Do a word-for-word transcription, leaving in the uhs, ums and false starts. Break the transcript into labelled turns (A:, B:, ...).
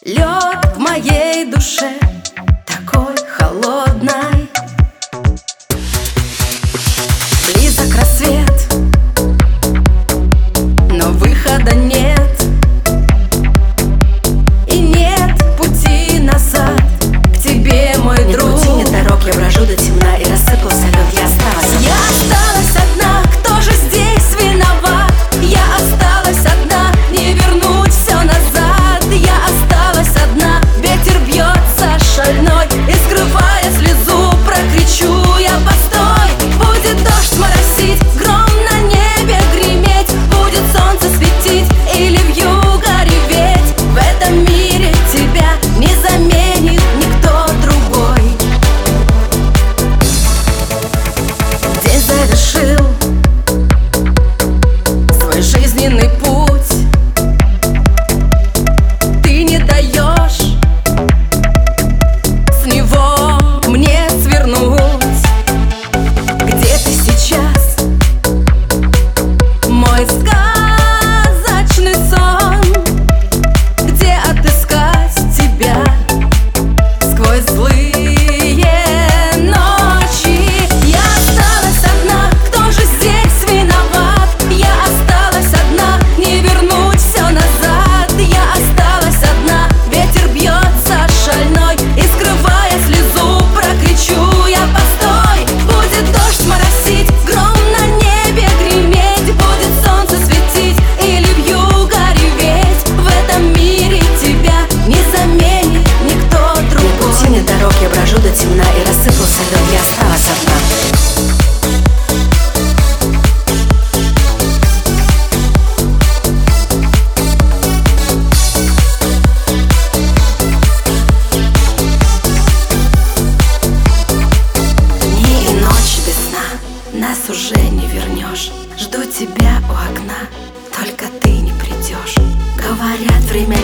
A: Лед в моей душе такой холодной. Близок рассвет, но выхода нет. И нет пути назад к тебе, мой
B: нет
A: друг.
B: Пути, нет дорог, я брожу до темна, и рассыпался лед, я осталась.
A: Я осталась одна, кто же здесь виноват? Я осталась одна, не вернуть все назад. Я осталась одна, ветер бьется шальной, и скрывая слезу, прокричу я: постой! Будет дождь моросить, гром на небе греметь, будет солнце светить или вьюга реветь. В этом мире тебя не заменит никто другой. День завершил свой жизненный путь. Ты не даешь с него мне свернуть. Где ты сейчас, мой сказочный сон? Где отыскать тебя сквозь злые ночи? Я осталась одна, кто же здесь виноват? Я осталась одна, не вернуть все назад. Я осталась одна, ветер бьется шальной, и скрывая слезу, прокричу я: постой! Будет дождь моросить, гром на небе греметь, будет солнце светить или вьюга реветь. В этом мире тебя не заменит никто
B: Нет
A: другой.
B: пути, нет дорог, я брожу до темна, и рассыпался лед, я осталась одна.
A: Дни и ночи без сна, нас уже не вернешь. Жду тебя у окна, только ты не придешь. Говорят, время